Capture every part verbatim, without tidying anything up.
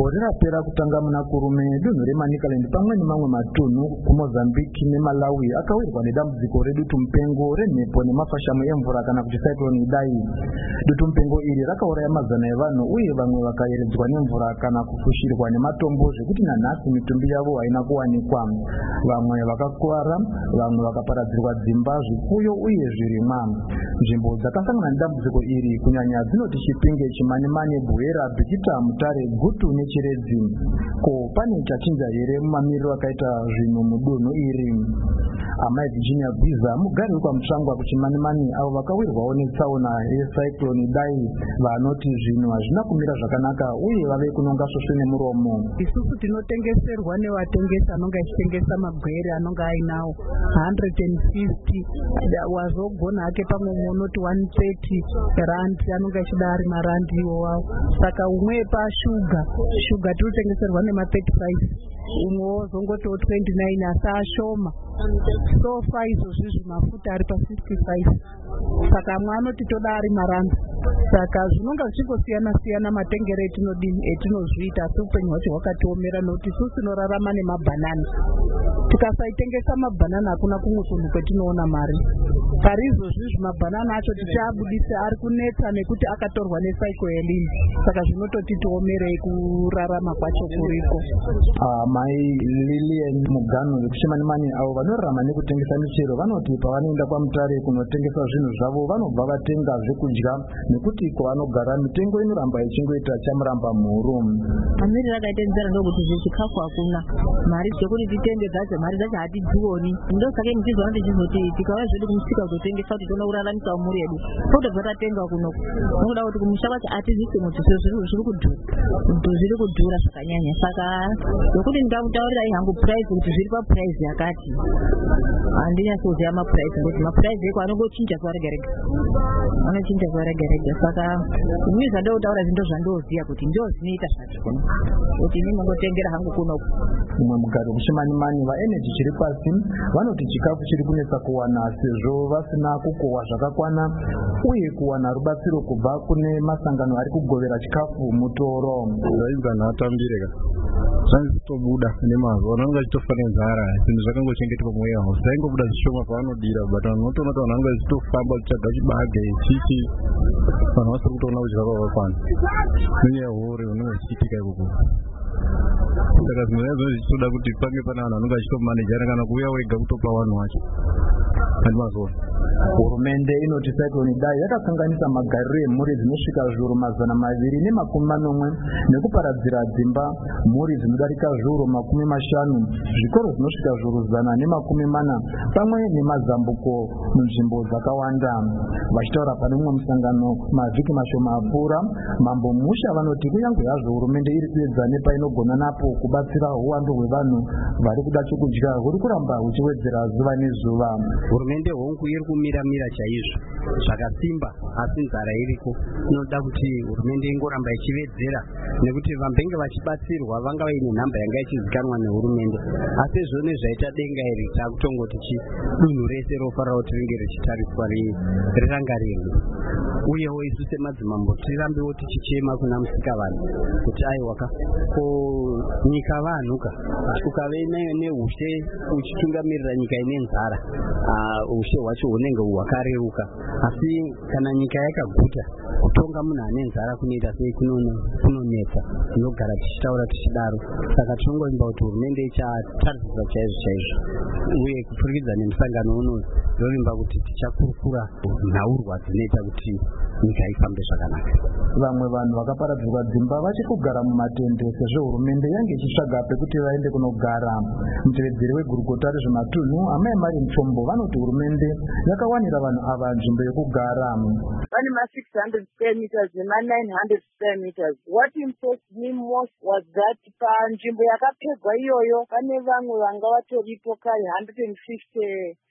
gore rapera kutanga muna kurume dunhu reManicaland pamwe nemamwe matunhu kuMozambique neMalawi akawirwa nedambudziko redutu mupengo remhepo nemafashamo emvura kana kuti cyclone Idai. Dutu mupengo iri rakauraya mazana evanhu uye vamwe vakayeredzwa nemvura kana kufushirwa nematombo zvekuti nanhasi mitumbi yavo haina kuwanikwa. Vamwe vakakuwara, vamwe vakaparadzirwa dzimba, zvipfuyo uye zvirimwa. Nzvimbo dzakasangana nedambudziko iri kunyanya dzinoti Chipinge, Chimanimane, Bwera, Bhikita, Mutare, Gutu neChiredzi. Ko pane chachinja here mumamiriro akaita zvinhu mudunhu iri? Amai Virginia Gwiza, mugari wekwaMutsvangwa kuChimanimane, avo vakawirwawo netsaona yecyclone Idai, vanoti zvinhu hazvina kumira zvakanaka uye vave kunonga svosve nemuromo. Isusu tinotengeserwa nevatengesi anonga achitengesa magwere anonga ainawo one hundred fifty wazogona hake pamwe unoti one thirty rand anonga achida ari marandi iwowawo. Saka umwe pashuga shuga tinotengeserwa nema thirty-five, umwe wozongotiwo twenty-nine asi ashoma. Sofa izvozvi zvimafuta ari pa sixty-five, saka amwe anoti toda ari maranda. Saka zvinonga zvichingosiyana siyana matengere etinodini etinozviita, asi upenyu hwacho hwakatiomera nokuti isusu tinorarama nemabhanana. Tikasaitengesa mabhanana hakuna kumwe kunhu kwetinoona mari. Pari izvozvi zvimabhanana acho tichaabudisa ari kunetsa nekuti akatorwa necyclone, saka zvinototi tiomerei kurarama kwacho kuriko. Mai Lilian Mugano wekuChimanimane avo vanorarama nekutengesa michero vanoti pavanoenda kwaMutare kunotengesa zvinhu zvavo vanobva vatenga zvekudya nekuti kwavanogara mitengo inoramba ichingoita chamuramba mhuru. Mamiriro akaita nzara ndokuti zvechikafu hakuna, mari dzekuti titenge dzacho mari dzacho hatidzioni. Ndosaka muchizwa ndichizoti tikauya zvedu kumusika kutotengesa kuti toona kuraramisa mhuri yedu totobva tatenga kunoku, nokuda kuti kumusha kwacho hatiziise kuti zviri kudhura, kuti zviri kudhura zvakanyanya. Saka nokuti ndingamutaurirai hangu price kuti zviri paprice yakati, handinyasoziva maprice ngekuti maprice eko anongochinja zuva rega rega, anochinja zuva rega rega. Saka inini zvandokutaura zvinhu zvandoziva kuti ndo zvinoita zvacho kuno, kuti inini ndingotengera hangu kunoku. Mumwe mugari wekuChimanimane vaenergy chiri pasi vanoti chikafu chiri kunetsa kuwana sezvo vasina kukohwa zvakakwana uye kuwana rubatsiro kubva kune masangano ari kugovera chikafu mutoro. Zvaizwa nhatambire ka zvanzitobuda nemazuva vanonga chitofane nzara, zvinhu zvakangochengetwa mweya house zvaingobuda zvishoma pavanodira, but vanhu votoona kuti vanhu vanonga zvichitofamba zvichaga chibage chichi, vanhu vasiri kutoona kudya kwakakwana nenyaya yehore vanonga zvichiitika ikoko. Saka zvinhu zvaizvo zvichitoda kuti pange pane vanhu vanonga vachitomanejana kana kuuya wega kutopa vanhu vacho handi mazuva. Hurumende inoti cyclone Idai yakakanganisa magariro emhuri dzinosvika zviuru mazana maviri nemakumi manomwe nekuparadzira dzimba mhuri dzinodarika zviuru makumi mashanu, zvikoro zvinosvika zviuru zana nemakumi mana pamwe nemazambuko munzvimbo dzakawanda. Vachitaura pane mumwe musangano mavhiki mashoma apfuura, Mambo Musha vanoti kunyange hazvo hurumende iri kuedza nepainogona napo kubatsira uwandu hwevanhu vari kuda chokudya huri kuramba huchiwedzera zuva nezuva. Hurumende hongu iri kumira-mira chaizvo zvakasimba, asi nzara iriko. Inoda kuti hurumende ingoramba ichiwedzera nekuti vambenge vachibatsirwa vanga vaine nhamba yanga ichizikanwa nehurumende, asi zvone zvaita denga iri takutongoti chi dunhu rese rofarira kuti ringe richitariswa rirangarirwe. Uyewo isu semadzimambo tirambewo tichichema kuna musikavanhu kuti aiwaka ko nyika vanhuka ukave neushe uchitungamiririra nyika ine nzara, ushe hwacho hunenge hwakareruka, asi kana nyika yakaguta kutonga munhu ane nzara kunoita sei kunonetsa. Tinogara tichitaura tichidaro, saka tinongoimba kuti hurumende ichatarisisa chaizvo chaizvo, uye kupfurikidza nemusangano uno ndorimba kuti tichakurukura nhaurwa dzinoita kuti nyika ifambe zvakanaka. Vamwe vanhu vakaparadzirwa dzimba vachiri kugara mumatende sezvo hurumende yange ichitsvaga pekuti vaende kunogara. Mutevedzeri wegurukota rezvematunhu Amai Mari Mchombo vanoti hurumende yakawanira vanhu ava nzvimbo yekugara. Pane ma six hundred square meters nema nine hundred square meters. What impressed me most was that panzvimbo yakapegwa iyoyo pane vamwe vanga vatoripo kare one hundred fifty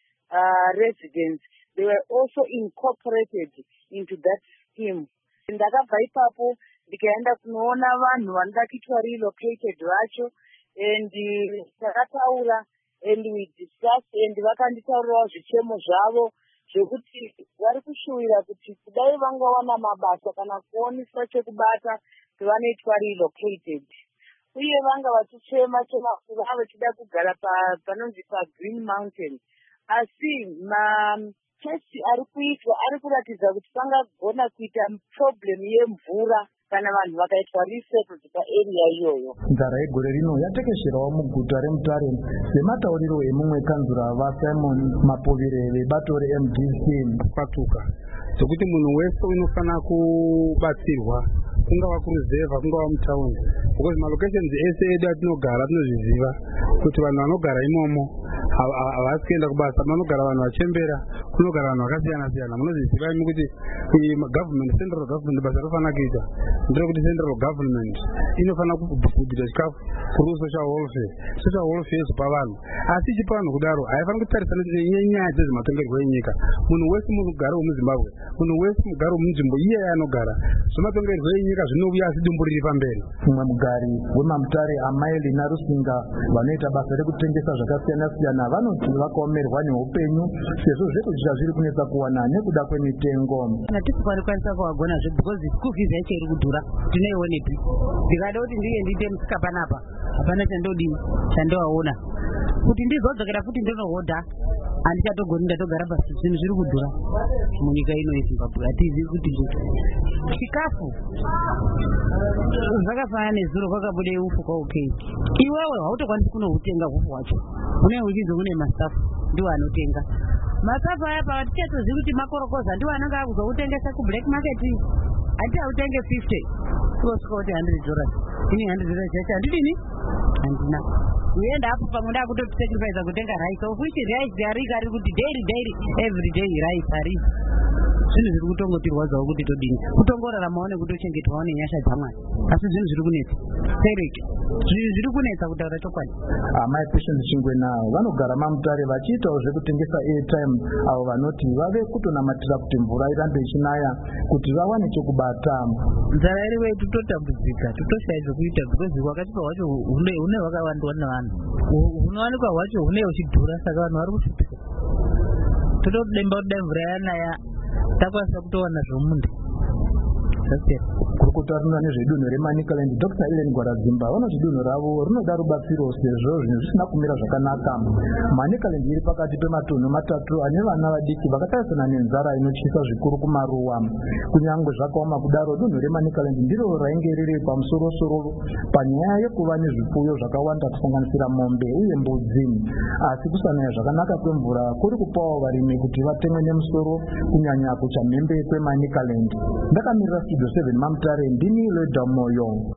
uh, residents. They were also incorporated into that scheme. Ndakabva ipapo ndikaenda kunoona vanhu vanoda kuitwa relocated vacho, and takataura and we discussed and vakanditaurirawo zvichemo zvavo zvekuti vari kushuwira kuti kudai vangawana mabasa kana kuoniswa chekubata kuti vanoitwa relocated. uye vanga vachichema chema kuti vava vachida kugara panonzi paGreen Mountain, asi matesti ari kuitwa ari kuratidza kuti pangagona kuita problem yemvura kana vanhu vakaitwa resettled paarea iyoyo. Nzara yegore rino yatekesherawo muguta reMutare sematauriro emumwe kanzura vaSimon Mapovire vebato reM D C. Kwatuka dzekuti munhu wese unofanira kubatsirwa, kungava kuruzevha kungava mutaundi, because malocations ese edu atinogara tinozviziva kuti vanhu vanogara imomo havasi kuenda kubasa, vanogara vanhu vachembera, kunogara vanhu vakasiyana siyana. Munozviziva imi kuti government, central government basa rofanira kuita nderekuti central government inofanira kudistribute chikafu kuri social welfare. Social welfare yezopa vanhu, asi ichipa vanhu kudaro haifaniri kutarisana nenyaya dzezvematongerwo enyika. Munhu wese mugaro wemuZimbabwe, munhu wese mugaro wemunzvimbo iye yaanogara, zvematongerwo enyika zvinouya asi dumbu riri pamberi. Mumwe mugari weMamutare Amaili naRusinga vanoita basa rekutengesa zvakasiyana siyana vanoti vakaomerwa neupenyu sezvo zvekudya zviri kunetsa kuwana nekuda kwemitengo. Hatisi kwanisa kuwagona zve because school fees yacho iri kudhura. Tinoionepi ndikada kuti ndiye ndiite musika panapa hapana chandodini chandowaona kuti ndizodzokera futi ndinohodha handichatogoni ndatogara pasi. Zvinhu zviri kudhura munyika ino yeZimbabwe. Hatizivi kuti chikafu zvakafanana nezuro kwakabude ufu kwaukei, iwewe hautokwanisi kunohutenga hufu hwacho, unenge uchinzi une masafu ndiwo anotenga masafu aya. Patichatozivi kuti makorokoza ndiwo anenge akuzoutengesa kublack market. Hati autenge fifty kusvika kuti hundred dollars. Ini hundred dollars yacho handidini handina uenda apo pamwe ndakutoti sacrifice kutenga rice, of which rice yarika ari kuti daily daily every day rice ari zvinhu zviri kutongotirwadzawo kuti todini kutongoraramawo nekutochengetawo nenyasha dzamwari, asi zvinhu zviri kunetsa sereki zviri kunetsa kutaura chokwadi. Amai Patience Chingwena vanogara Mamutare vachiitawo zvekutengesa airtime avo vanoti vave kutonamatira kuti mvura irambe ichinaya kuti vawane chokubata. Nzara iriwe tutotambudzika, tutoshaya zvokuita because hwakatipa hwacho hune hwakawandwa nevanhu, hunowanikwa hwacho hune huchidhura, saka vanhu vari kushupika. Totodemba kuti dai mvura yanaya takwanisa kutowana zvomunda. Kurikutaurira nezvedunhu reManicaland, Doctor Ellen Gwaradzimba vanoti dunhu ravo rinoda rubatsiro sezvo zvinhu zvisina kumira zvakanaka. Manicaland iri pakati pematunhu matatu ane vana vadiki vakatarisana nenzara inotyisa zvikuru kumaruwa. Kunyangwe zvakaoma kudaro, dunhu reManicaland ndiro rainge riri pamusorosoro panyaya yekuva nezvipfuyo zvakawanda kusanganisira mombe uye mbudzi. Asi kusanaya zvakanaka kwemvura kuri kupawo varimi kuti vatemwe nemusoro kunyanya kuchamhembe kweManicaland. Ndakamirira Studio seven Mamutare, ndini Leda Moyo.